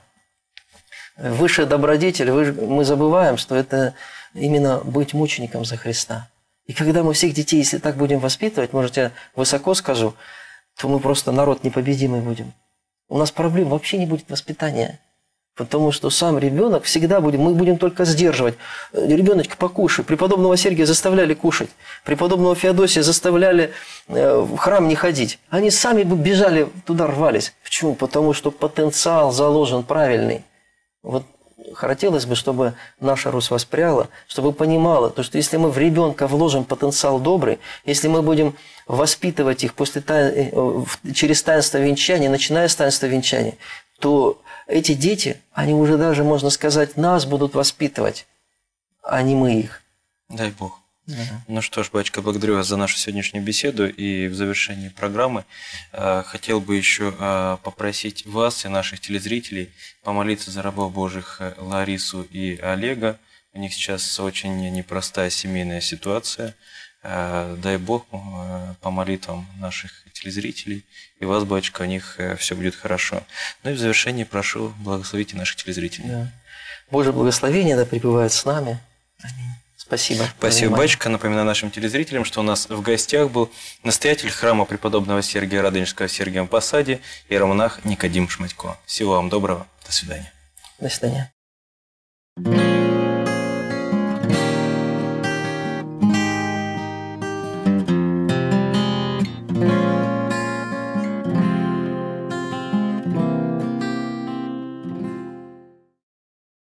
Высшая добродетель, мы забываем, что это именно быть мучеником за Христа. И когда мы всех детей, если так будем воспитывать, может, я высоко скажу, то мы просто народ непобедимый будем. У нас проблем вообще не будет воспитания. Потому что сам ребенок всегда будет, мы будем только сдерживать. Ребеночка, покушай. Преподобного Сергия заставляли кушать. Преподобного Феодосия заставляли в храм не ходить. Они сами бы бежали, туда рвались. Почему? Потому что потенциал заложен правильный. Вот хотелось бы, чтобы наша Русь воспряла, чтобы понимала, то, что если мы в ребенка вложим потенциал добрый, если мы будем воспитывать их через таинство венчания, начиная с таинства венчания, то эти дети, они уже даже, можно сказать, нас будут воспитывать, а не мы их. Дай Бог. Ну что ж, батюшка, благодарю вас за нашу сегодняшнюю беседу. И в завершении программы хотел бы еще попросить вас и наших телезрителей помолиться за рабов Божьих Ларису и Олега. У них сейчас очень непростая семейная ситуация. Дай Бог по молитвам наших телезрителей и вас, батюшка, у них все будет хорошо. Ну и в завершении прошу, благословите наших телезрителей. Да. Божье благословение да пребывает с нами. Аминь. Спасибо. Спасибо, батюшка. Напоминаю нашим телезрителям, что у нас в гостях был настоятель храма преподобного Сергия Радонежского в Сергиевом Посаде, иеромонах Никодим Шматько. Всего вам доброго. До свидания. До свидания.